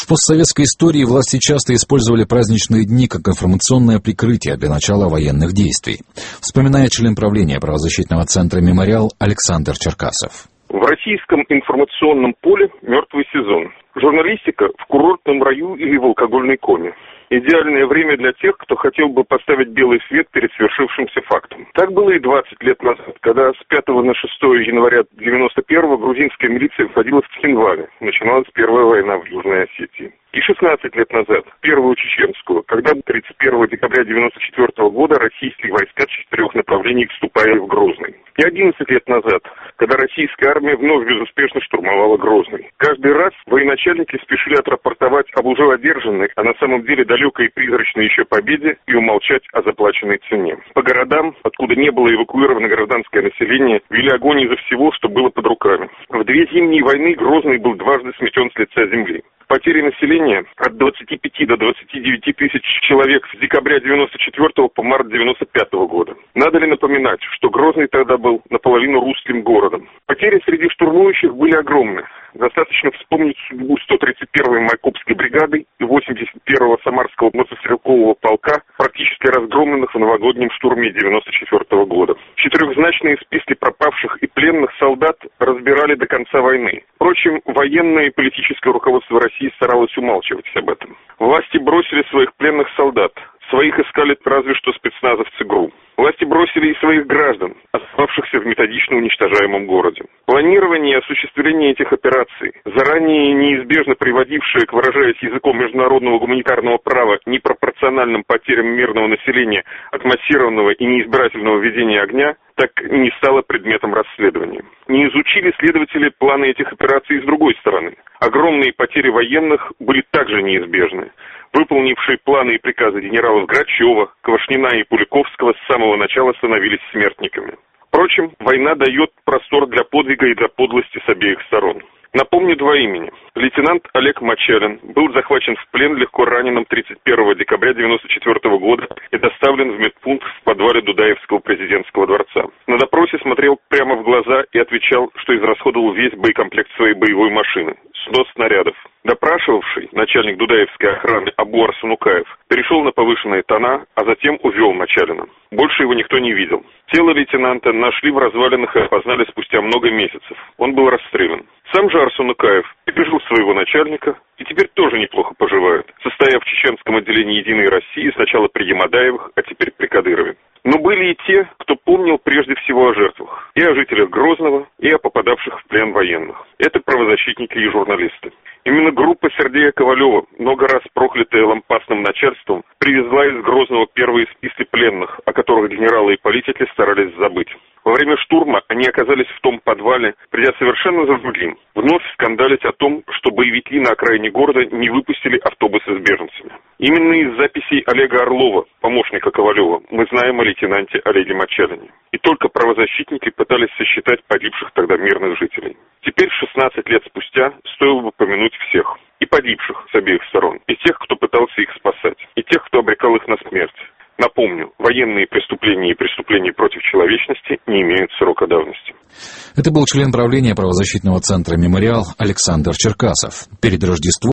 постсоветской истории власти часто использовали праздничные дни как информационное прикрытие для начала военных действий, вспоминает член правления правозащитного центра «Мемориал» Александр Черкасов. В российском информационном поле мертвый сезон. Журналистика в курортном раю или в алкогольной коме. Идеальное время для тех, кто хотел бы поставить белый свет перед свершившимся фактом. Так было и 20 лет назад, когда с 5 на 6 января 91-го грузинская милиция входила в Цхинвале. Начиналась первая война в Южной Осетии. И 16 лет назад, первую чеченскую, когда 31 декабря 94 года российские войска с 4 направлений вступали в Грозный. И 11 лет назад, когда российская армия вновь безуспешно штурмовала Грозный. Каждый раз военачальники спешили отрапортовать об уже одержанной, а на самом деле далекой и призрачной еще победе и умолчать о заплаченной цене. По городам, откуда не было эвакуировано гражданское население, вели огонь из-за всего, что было под руками. В 2 зимние войны Грозный был дважды сметен с лица земли. Потери населения от 25 до 29 тысяч человек с декабря 94 по март 95 года. Надо ли напоминать, что Грозный тогда был наполовину русским городом? Потери среди штурмующих были огромны. Достаточно вспомнить судьбу 131-й Майкопской бригады и 81-го Самарского мотострелкового полка, практически разгромленных в новогоднем штурме 94 года. Четырехзначные списки пропавших и пленных солдат разбирали до конца войны. Впрочем, военное и политическое руководство России старалось умалчивать об этом. Власти бросили своих пленных солдат. Своих искали разве что спецназовцы ГРУ. Власти бросили и своих граждан, остававшихся в методично уничтожаемом городе. Планирование и осуществление этих операций, заранее неизбежно приводившее к, выражаясь языком международного гуманитарного права, непропорциональным потерям мирного населения от массированного и неизбирательного ведения огня, так и не стало предметом расследования. Не изучили следователи планы этих операций и с другой стороны. Огромные потери военных были также неизбежны. Выполнившие планы и приказы генералов Грачева, Квашнина и Пуликовского с самого начала становились смертниками. Впрочем, война дает простор для подвига и для подлости с обеих сторон. Напомню 2 имени. Лейтенант Олег Мочалин был захвачен в плен легко раненым 31 декабря 1994 года и доставлен в медпункт в подвале Дудаевского президентского дворца. На допросе смотрел прямо в глаза и отвечал, что израсходовал весь боекомплект своей боевой машины. 100 снарядов. Допрашивавший начальник Дудаевской охраны Абу Арсунукаев перешел на повышенные тона, а затем увел Мочалина. Больше его никто не видел. Тело лейтенанта нашли в развалинах и опознали спустя много месяцев. Он был расстрелян. Сам же Арсунукаев пережил своего начальника и теперь тоже неплохо поживает, состоя в чеченском отделении «Единой России» сначала при Ямадаевых, а теперь при Кадырове. Но были и те, кто помнил прежде всего о жертвах, и о жителях Грозного, и о попадавших в плен военных. Это правозащитники и журналисты. Именно группа Сергея Ковалева, много раз проклятая лампасным начальством, привезла из Грозного первые списки пленных, о которых генералы и политики старались забыть. Во время штурма они оказались в том подвале, придя совершенно за другим, вновь скандалить о том, что боевики на окраине города не выпустили автобусы с беженцами. Именно из записей Олега Орлова, помощника Ковалева, мы знаем о лейтенанте Олеге Мочалине. И только правозащитники пытались сосчитать погибших тогда мирных жителей. Теперь, 16 лет спустя, стоило бы помянуть всех. И погибших с обеих сторон, и тех, кто пытался их спасать, и тех, кто обрекал их на смерть. Напомню, военные преступления и преступления против человечности не имеют срока давности. Это был член правления правозащитного центра «Мемориал» Александр Черкасов. Перед Рождеством